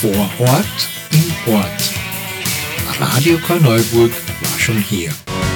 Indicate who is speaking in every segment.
Speaker 1: Vor Ort im Ort. Radio Korneuburg war schon hier.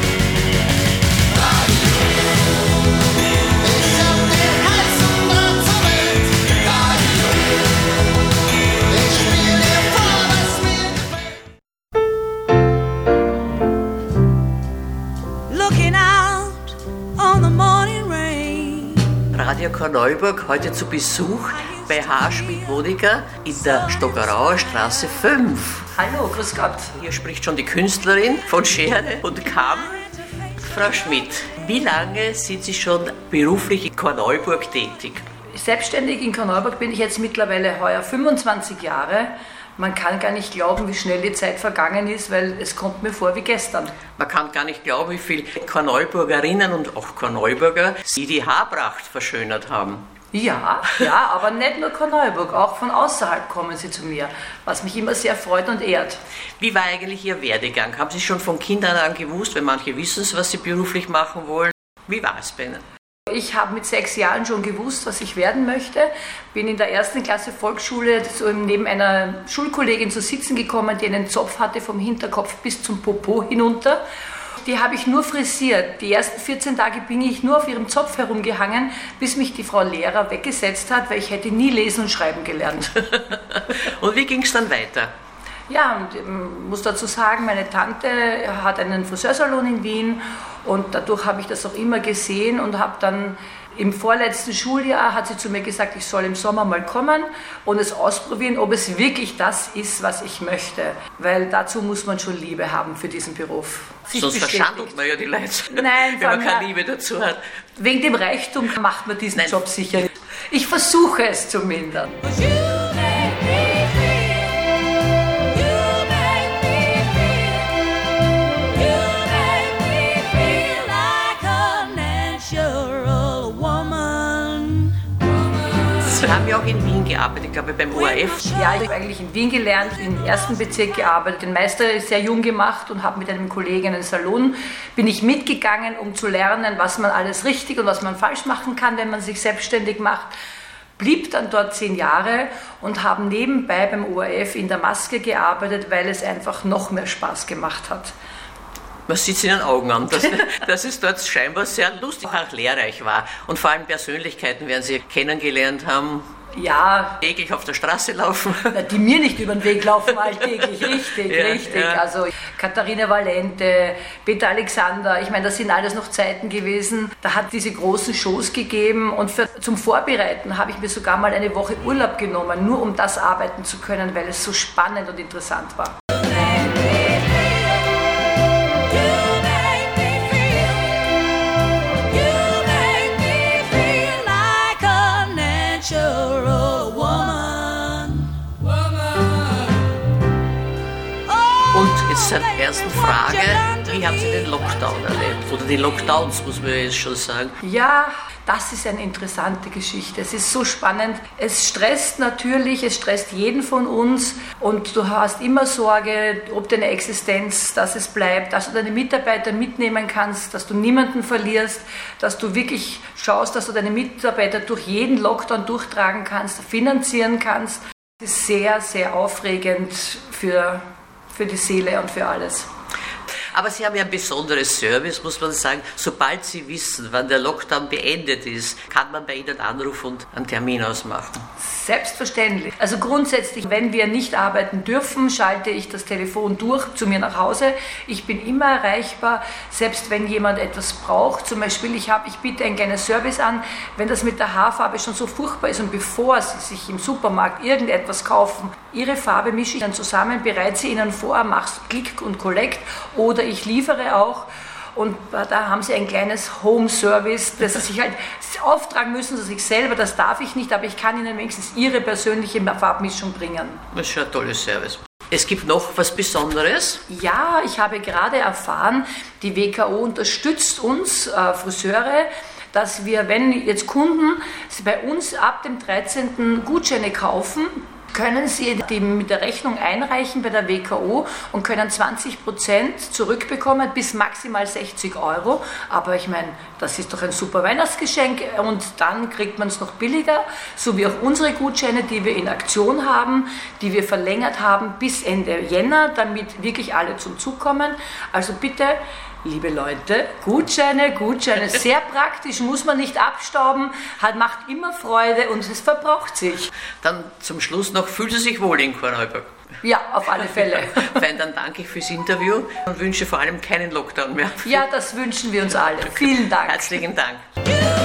Speaker 2: Radio Korneuburg heute zu Besuch bei H. Schmidt-Monika in der Stockerauer Straße 5.
Speaker 3: Hallo, grüß Gott.
Speaker 2: Hier spricht schon die Künstlerin von Schere und Kamm. Frau Schmidt, wie lange sind Sie schon beruflich in Korneuburg tätig?
Speaker 3: Selbstständig in Korneuburg bin ich jetzt mittlerweile heuer 25 Jahre. Man kann gar nicht glauben, wie schnell die Zeit vergangen ist, weil es kommt mir vor wie gestern.
Speaker 2: Man kann gar nicht glauben, wie viele Korneuburgerinnen und auch Korneuburger Sie die Haarpracht verschönert haben.
Speaker 3: Ja, aber nicht nur Korneuburg, auch von außerhalb kommen sie zu mir, was mich immer sehr freut und ehrt.
Speaker 2: Wie war eigentlich Ihr Werdegang? Haben Sie schon von Kindern an gewusst, weil manche wissen es, was Sie beruflich machen wollen? Wie war es bei Ihnen?
Speaker 3: Ich habe mit 6 Jahren schon gewusst, was ich werden möchte. Bin in der 1. Klasse Volksschule so neben einer Schulkollegin zu sitzen gekommen, die einen Zopf hatte vom Hinterkopf bis zum Popo hinunter. Die habe ich nur frisiert. Die ersten 14 Tage bin ich nur auf ihrem Zopf herumgehangen, bis mich die Frau Lehrer weggesetzt hat, weil ich hätte nie lesen und schreiben gelernt.
Speaker 2: Und wie ging es dann weiter?
Speaker 3: Ja, und ich muss dazu sagen, meine Tante hat einen Friseursalon in Wien und dadurch habe ich das auch immer gesehen und habe dann im vorletzten Schuljahr hat sie zu mir gesagt, ich soll im Sommer mal kommen und es ausprobieren, ob es wirklich das ist, was ich möchte. Weil dazu muss man schon Liebe haben für diesen Beruf.
Speaker 2: Sonst verschandelt man ja die Leute,
Speaker 3: Nein,
Speaker 2: wenn man keine Liebe dazu hat.
Speaker 3: Wegen dem Reichtum macht man diesen Job sicher nicht. Ich versuche es zumindest.
Speaker 2: Sie haben ja auch in Wien gearbeitet, ich glaube beim ORF.
Speaker 3: Ja, ich habe eigentlich in Wien gelernt, im 1. Bezirk gearbeitet, den Meister sehr jung gemacht und habe mit einem Kollegen einen Salon, bin ich mitgegangen, um zu lernen, was man alles richtig und was man falsch machen kann, wenn man sich selbstständig macht. Blieb dann dort 10 Jahre und habe nebenbei beim ORF in der Maske gearbeitet, weil es einfach noch mehr Spaß gemacht hat.
Speaker 2: Man sieht es in den Augen an, dass es dort scheinbar sehr lustig, auch lehrreich war. Und vor allem Persönlichkeiten werden Sie kennengelernt haben.
Speaker 3: Ja.
Speaker 2: Täglich auf der Straße laufen.
Speaker 3: Die mir nicht über den Weg laufen alltäglich, richtig. Ja. Also Katharina Valente, Peter Alexander, ich meine, das sind alles noch Zeiten gewesen. Da hat diese großen Shows gegeben und zum Vorbereiten habe ich mir sogar mal eine Woche Urlaub genommen, nur um das arbeiten zu können, weil es so spannend und interessant war.
Speaker 2: Und jetzt zur ersten Frage, wie haben Sie den Lockdown erlebt? Oder die Lockdowns, muss man jetzt schon sagen.
Speaker 3: Ja, das ist eine interessante Geschichte. Es ist so spannend. Es stresst natürlich, es stresst jeden von uns und du hast immer Sorge, ob deine Existenz, dass es bleibt, dass du deine Mitarbeiter mitnehmen kannst, dass du niemanden verlierst, dass du wirklich schaust, dass du deine Mitarbeiter durch jeden Lockdown durchtragen kannst, finanzieren kannst. Es ist sehr, sehr aufregend für die Seele und für alles.
Speaker 2: Aber Sie haben ja ein besonderes Service, muss man sagen. Sobald Sie wissen, wann der Lockdown beendet ist, kann man bei Ihnen anrufen und einen Termin ausmachen.
Speaker 3: Selbstverständlich. Also grundsätzlich, wenn wir nicht arbeiten dürfen, schalte ich das Telefon durch zu mir nach Hause. Ich bin immer erreichbar, selbst wenn jemand etwas braucht. Zum Beispiel, ich biete ein kleines Service an, wenn das mit der Haarfarbe schon so furchtbar ist und bevor Sie sich im Supermarkt irgendetwas kaufen, Ihre Farbe mische ich dann zusammen, bereite sie Ihnen vor, mache Click und Collect oder ich liefere auch. Und da haben Sie ein kleines Home-Service, das Sie sich halt auftragen müssen, sich selber, das darf ich nicht, aber ich kann Ihnen wenigstens Ihre persönliche Farbmischung bringen.
Speaker 2: Das ist schon ein tolles Service. Es gibt noch was Besonderes?
Speaker 3: Ja, ich habe gerade erfahren, die WKO unterstützt uns Friseure, dass wir, wenn jetzt Kunden bei uns ab dem 13. Gutscheine kaufen, können Sie die mit der Rechnung einreichen bei der WKO und können 20% zurückbekommen bis maximal 60 €. Aber ich meine, das ist doch ein super Weihnachtsgeschenk und dann kriegt man es noch billiger, so wie auch unsere Gutscheine, die wir in Aktion haben, die wir verlängert haben bis Ende Jänner, damit wirklich alle zum Zug kommen. Also bitte, liebe Leute, Gutscheine, sehr praktisch, muss man nicht abstauben, macht immer Freude und es verbraucht sich.
Speaker 2: Dann zum Schluss noch, fühlen Sie sich wohl in Korneuburg?
Speaker 3: Ja, auf alle Fälle.
Speaker 2: Fein, dann danke ich fürs Interview und wünsche vor allem keinen Lockdown mehr.
Speaker 3: Ja, das wünschen wir uns alle. Vielen Dank.
Speaker 2: Herzlichen Dank.